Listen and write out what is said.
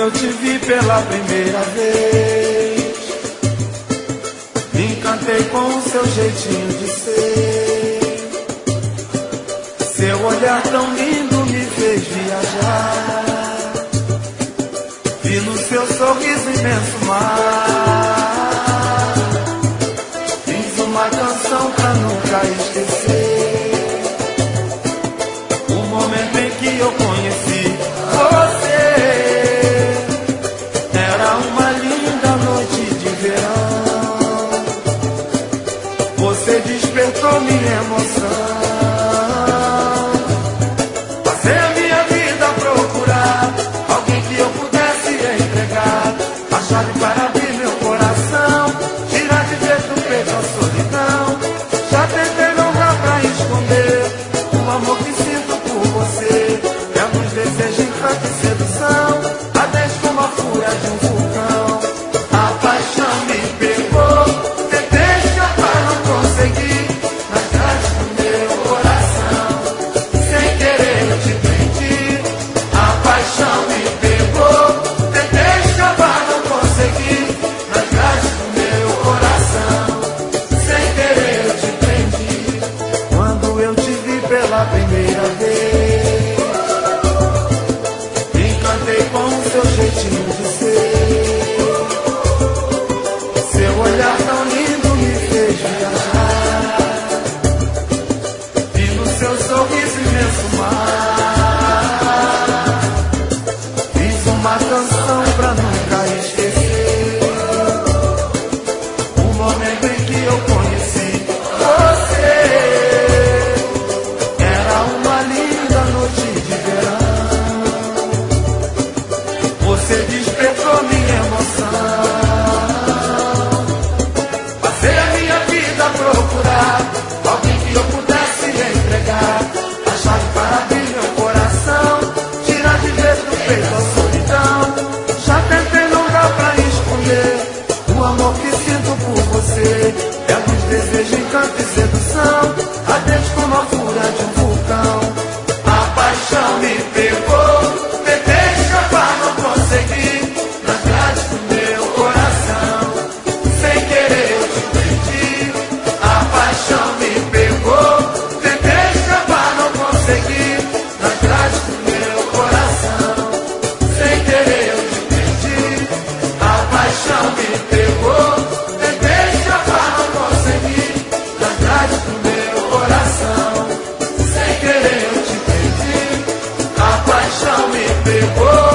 eu te vi pela primeira vez, me encantei com o seu jeitinho de ser. Seu olhar tão lindo me fez viajar. Vi no seu sorriso imenso mar. Fiz uma canção pra nunca esquecer o momento em que eu conheci você. Era uma linda noite de verão. Você despertou minha emoção. Passei a minha vida a procurar alguém que eu pudesse entregar a chave para abrir meu coração, tirar de dentro do peito a solidão. Já tentei, não dá pra esconder o amor que sinto por você. É luz, desejo, encanto e sedução, a desce como a fúria de um vulcão. A paixão me pegou, tentei escapar, não consegui. Nas grades do meu coração, sem querer eu te prendi. A paixão me pegou, tentei escapar, não consegui. Nas grades do meu coração, sem querer eu te prendi. Quando eu te vi pela primeira vez, me encantei com o seu jeitinho de ser. Seu olhar tão lindo me fez viajar. Vi no seu sorriso imenso mar. Fiz uma canção pra nunca esquecer o momento em que eu conheci você. Era uma linda noite de verão. Você despertou minha emoção. Passei a minha vida a procurar alguém que eu pudesse entregar a chave para abrir meu coração, tirar de dentro do peito a solidão. Já tentei, não dá pra esconder o amor que sinto por você. É luz, desejo, encanto e sedução, ardente como a fúria de um vulcão. A paixão me pegou, tentei escapar, não consegui. Nas grades do meu coração, sem querer eu te perdi. A paixão me pegou, tentei escapar, não consegui. Nas grades do meu coração, sem querer eu te perdi. A paixão me pegou, tentei escapar, não consegui. Nas grades do meu coração, sem querer eu te perdi. A paixão me pegou.